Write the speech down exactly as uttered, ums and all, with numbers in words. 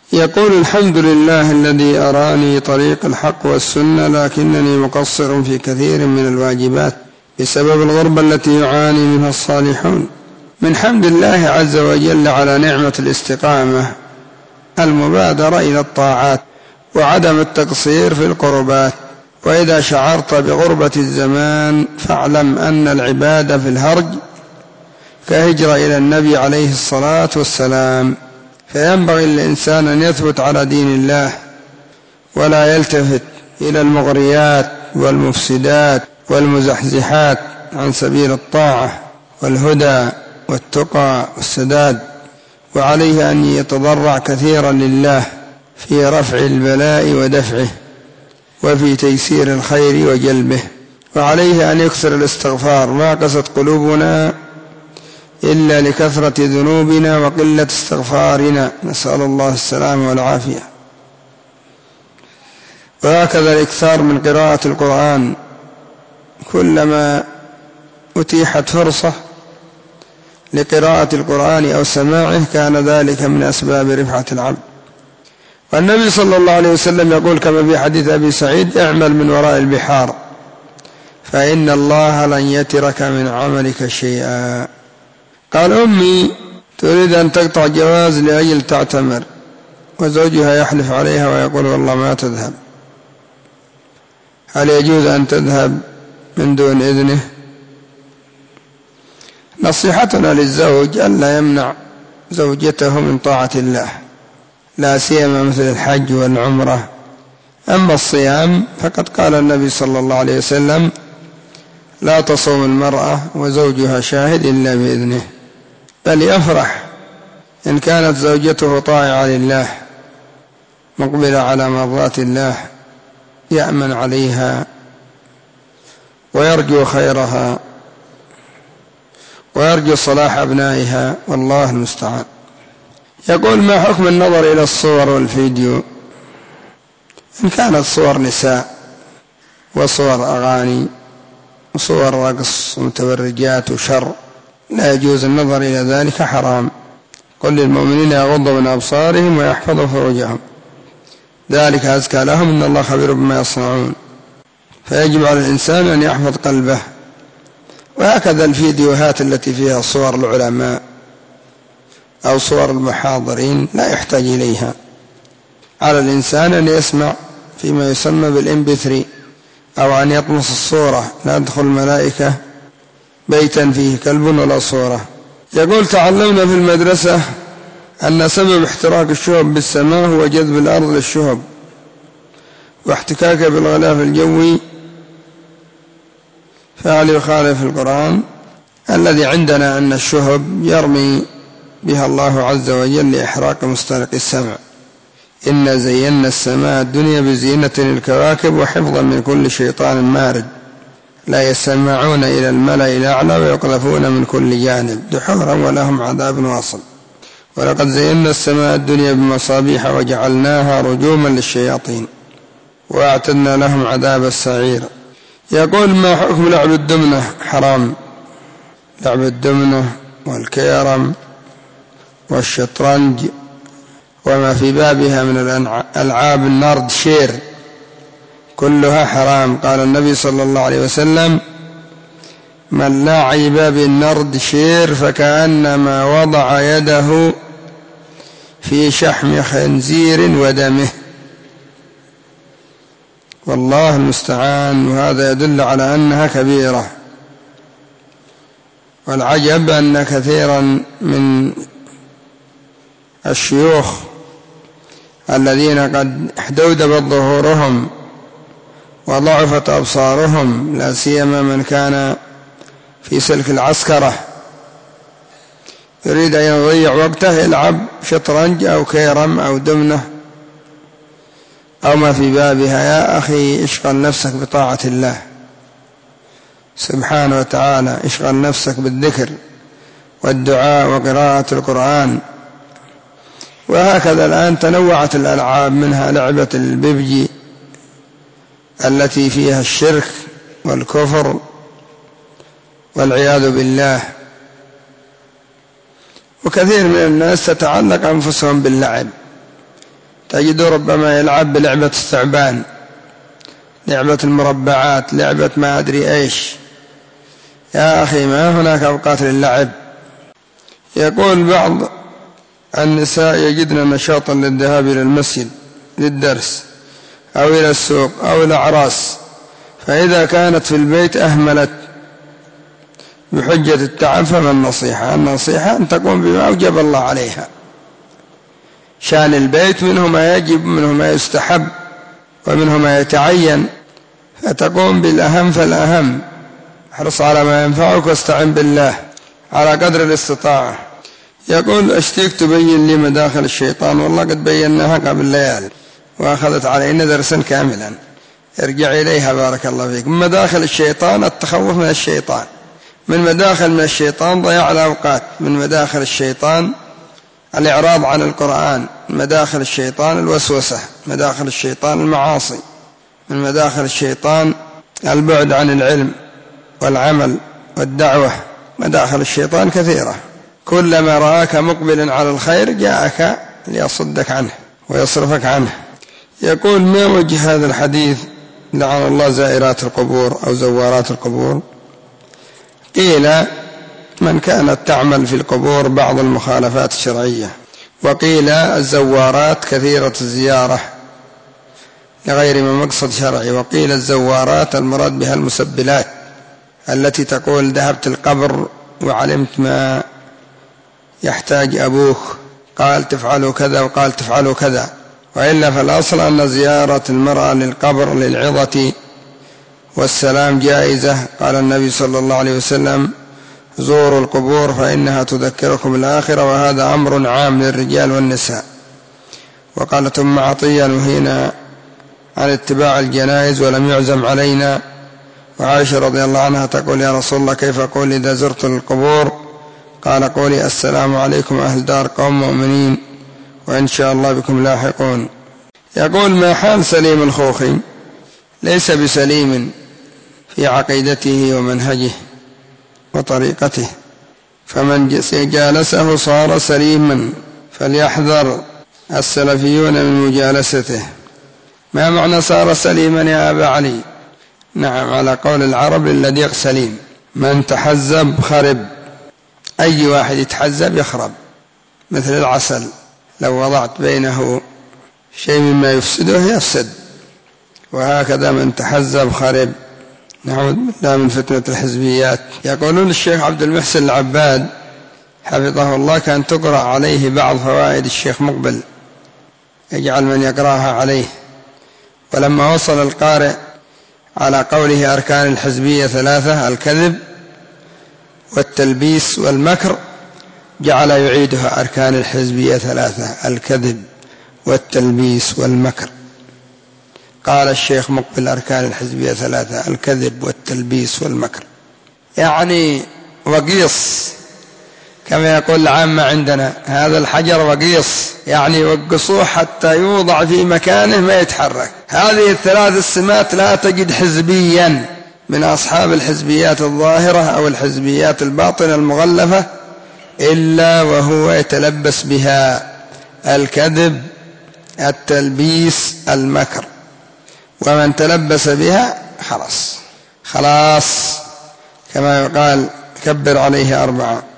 يقول: الحمد لله الذي أراني طريق الحق والسنة، لكنني مقصر في كثير من الواجبات بسبب الغربة التي يعاني منها الصالحون. من حمد الله عز وجل على نعمة الاستقامة المبادرة إلى الطاعات وعدم التقصير في القربات. وإذا شعرت بغربة الزمان فاعلم أن العبادة في الهرج كهجرة إلى النبي عليه الصلاة والسلام، فينبغي للإنسان أن يثبت على دين الله ولا يلتفت إلى المغريات والمفسدات والمزحزحات عن سبيل الطاعة والهدى والتقى والسداد. وعليه أن يتضرع كثيرا لله في رفع البلاء ودفعه وفي تيسير الخير وجلبه. وعليه أن يكثر الاستغفار، ما قست قلوبنا إلا لكثرة ذنوبنا وقلة استغفارنا، نسأل الله السلامة والعافية. وهكذا الإكثار من قراءة القرآن، كلما أتيحت فرصة لقراءة القرآن أو سماعه كان ذلك من أسباب رفعة العبد. والنبي صلى الله عليه وسلم يقول كما في حديث أبي سعيد: اعمل من وراء البحار فإن الله لن يترك من عملك شيئا. قال: أمي تريد أن تقطع جواز لأجل تعتمر، وزوجها يحلف عليها ويقول: والله ما تذهب، هل يجوز أن تذهب من دون إذنه؟ نصيحتنا للزوج ألا يمنع زوجته من طاعة الله، لا سيما مثل الحج والعمرة. أما الصيام فقد قال النبي صلى الله عليه وسلم: لا تصوم المرأة وزوجها شاهد إلا بإذنه، بل يفرح إن كانت زوجته طاعة لله مقبلة على مرضات الله، يأمن عليها ويرجو خيرها ويرجو صلاح أبنائها، والله المستعان. يقول: ما حكم النظر إلى الصور والفيديو إن كانت صور نساء وصور أغاني وصور رقص ومتبرجات وشر؟ لا يجوز النظر إلى ذلك، حرام. قل للمؤمنين يغضوا من أبصارهم ويحفظوا فروجهم، ذلك أزكى لهم، إن الله خبير بما يصنعون. فيجب على الإنسان أن يحفظ قلبه. وهكذا الفيديوهات التي فيها صور العلماء أو صور المحاضرين لا يحتاج إليها. على الإنسان أن يسمع فيما يسمى بالإم بي ثري أو أن يطمس الصورة، لا تدخل الملائكة بيتا فيه كلب ولا صورة. يقول: تعلمنا في المدرسة أن سبب احتراق الشهب بالسماء هو جذب الأرض للشهب واحتكاكه بالغلاف الجوي، فهل يخالف القرآن؟ الذي عندنا أن الشهب يرمي بها الله عز وجل لإحراق مسترق السمع. إنا زينا السماء الدنيا بزينة الكواكب وحفظا من كل شيطان مارد، لا يسمعون إلى الملأ الأعلى ويقذفون من كل جانب دحورا ولهم عذاب واصب. ولقد زينا السماء الدنيا بمصابيح وجعلناها رجوما للشياطين وأعتدنا لهم عذاب السعير. يقول: ما حكم لعب الدمنة؟ حرام. لعب الدمنة والكيرم والشطرنج وما في بابها من الألعاب النارد شير كلها حرام. قال النبي صلى الله عليه وسلم: من لاعب بالنرد شير فكأنما وضع يده في شحم خنزير ودمه، والله المستعان. وهذا يدل على أنها كبيرة. والعجب أن كثيرا من الشيوخ الذين قد احدودبت ظهورهم وضعفت أبصارهم، لا سيما من كان في سلك العسكرة، يريد أن يضيع وقته يلعب شطرنج أو كيرم أو دمنة أو ما في بابها. يا أخي اشغل نفسك بطاعة الله سبحانه وتعالى، اشغل نفسك بالذكر والدعاء وقراءة القرآن. وهكذا الآن تنوعت الألعاب، منها لعبة الببجي التي فيها الشرك والكفر والعياذ بالله. وكثير من الناس تتعلق أنفسهم باللعب تجده ربما يلعب بلعبة الثعبان، لعبة المربعات، لعبة ما أدري إيش. يا أخي ما هناك أوقات للعب. يقول بعض النساء يجدن نشاطا للذهاب إلى المسجد للدرس أو إلى السوق أو إلى أعراس، فإذا كانت في البيت أهملت بحجة التعب، فما النصيحة؟ النصيحة أن تقوم بما أوجب الله عليها. شأن البيت منه ما يجب، منه ما يستحب، ومنه ما يتعين، فتقوم بالأهم فالأهم. احرص على ما ينفعك واستعن بالله على قدر الاستطاعة. يقول أشتيك تبين لي مداخل الشيطان. والله قد بيناها قبل ليال وأخذت علينا درسا كاملا، ارجع إليها بارك الله فيك. من مداخل الشيطان التخوف من الشيطان، من مداخل من الشيطان ضياع الأوقات، من مداخل الشيطان الإعراض عن القرآن، من مداخل الشيطان الوسوسة، مداخل الشيطان المعاصي، من مداخل الشيطان البعد عن العلم والعمل والدعوة. مداخل الشيطان كثيرة، كلما رآك مقبلا على الخير جاءك ليصدك عنه ويصرفك عنه. يقول ما وجه هذا الحديث لعن الله زائرات القبور أو زوارات القبور؟ قيل من كانت تعمل في القبور بعض المخالفات الشرعية، وقيل الزوارات كثيرة الزيارة لغير ما مقصد شرعي، وقيل الزوارات المراد بها المسبلات التي تقول ذهبت القبر وعلمت ما يحتاج أبوك، قال تفعلوا كذا وقال تفعلوا كذا. وإلا فالأصل أن زيارة المرأة للقبر للعظة والسلام جائزة. قال النبي صلى الله عليه وسلم زوروا القبور فإنها تذكركم الآخرة، وهذا أمر عام للرجال والنساء. وقالت أم عطية نهينا عن اتباع الجنائز ولم يعزم علينا. وعائشة رضي الله عنها تقول يا رسول الله كيف أقول إذا زرت القبور؟ قال قولي السلام عليكم أهل دار قوم مؤمنين وإن شاء الله بكم لاحقون. يقول ما حال سليم الخوخي؟ ليس بسليم في عقيدته ومنهجه وطريقته، فمن جالسه صار سليما، فليحذر السلفيون من مجالسته. ما معنى صار سليما يا أبا علي؟ نعم على قول العرب للذيق سليم، من تحزب خرب، أي واحد يتحزب يخرب، مثل العسل لو وضعت بينه شيء مما يفسده يفسد، وهكذا من تحزب خرب. نعوذ بالله من فتنة الحزبيات. يقولون الشيخ عبد المحسن العباد حفظه الله كان تقرأ عليه بعض فوائد الشيخ مقبل، يجعل من يقرأها عليه، ولما وصل القارئ على قوله أركان الحزبية ثلاثة الكذب والتلبيس والمكر جعل يعيدها أركان الحزبية ثلاثة الكذب والتلبيس والمكر. قال الشيخ مقبل أركان الحزبية ثلاثة الكذب والتلبيس والمكر، يعني وقيص كما يقول العامة عندنا، هذا الحجر وقيص، يعني يوقصوه حتى يوضع في مكانه ما يتحرك. هذه الثلاث السمات لا تجد حزبيا من أصحاب الحزبيات الظاهرة أو الحزبيات الباطنة المغلفة إلا وهو يتلبس بها: الكذب، التلبيس، المكر. ومن تلبس بها خلاص خلاص كما يقال كبر عليه أربعة.